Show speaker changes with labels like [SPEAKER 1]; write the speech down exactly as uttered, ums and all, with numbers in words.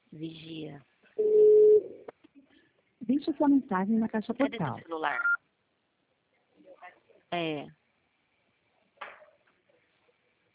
[SPEAKER 1] Vigia.
[SPEAKER 2] Deixe sua mensagem na caixa
[SPEAKER 1] Cadê
[SPEAKER 2] postal.
[SPEAKER 1] teu celular? É.